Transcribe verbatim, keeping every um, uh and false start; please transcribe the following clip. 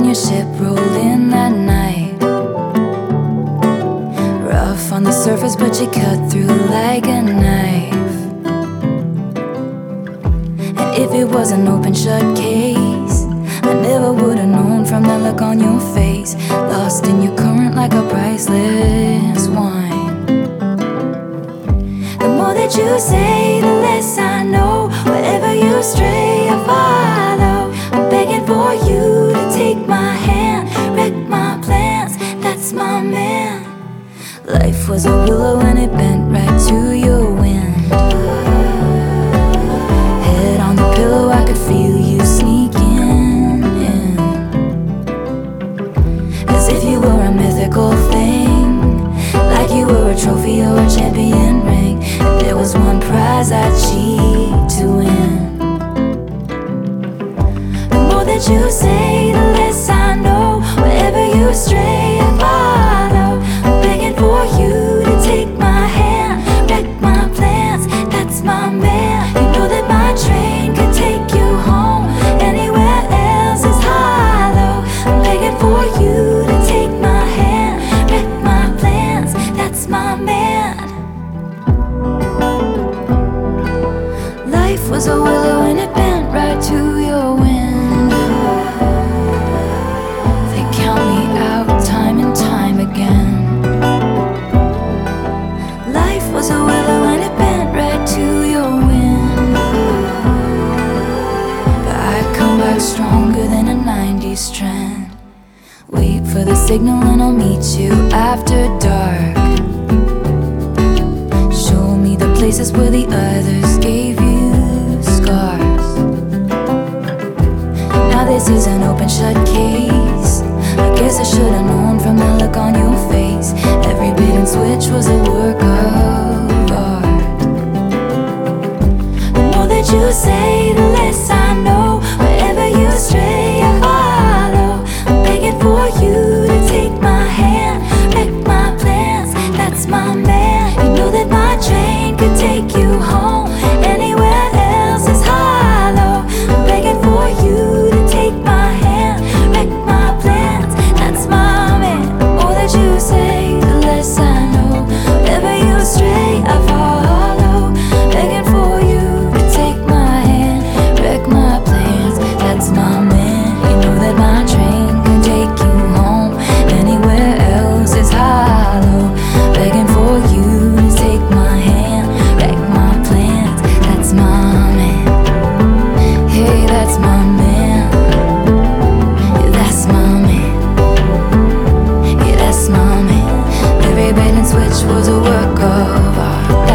your ship rolled in that night. Rough on the surface, but you cut through like a knife. And if it was an open shut case, I never would've known from the look on your face. Lost in your current like a priceless wine. The more that you say, the less I know. Wherever you stray, I follow. I'm begging for you to take my hand, wreck my plans, that's my man. Life was a willow and it bent right to your wind. Head on the pillow, I could feel you sneaking in, as if you were a mythical thing, like you were a trophy or a champion ring. And there was one prize I'd cheat to win. The more that you say, the less I know. Wherever you stray, I follow. I'm begging for you to take my hand, wreck my plans, that's my man. You know that my train could take you home. Anywhere else is hollow. I'm begging for you to take my hand, wreck my plans, that's my man. Life was a willow and it bent right to your wind. They count me out time and time again. Life was a willow and it bent right to your wind. But I come back stronger than a nineties trend. Wait for the signal and I'll meet you after dark. Show me the places where the others gave you scars. Now this is an open shut case. I guess I should've known from the look on your face. Every bait and switch was a work of art. The more that you say, the less I know. Wherever you stray, I follow. I'm begging for you to take my hand, wreck my plans, that's my man. You know that my train could take you home. Anywhere else is hollow. I'm begging for you to take my hand, wreck my plans, that's my man. The more that you say, the less I know. Wherever you stray, I follow. Begging for you to take my hand, wreck my plans, that's my man. You know that my train can take you home. Anywhere else is hollow. Begging for you to take my hand, wreck my plans, that's my man. Hey, that's my man. Yeah, that's my man. Yeah, that's my man. Every bait and switch was a work of art.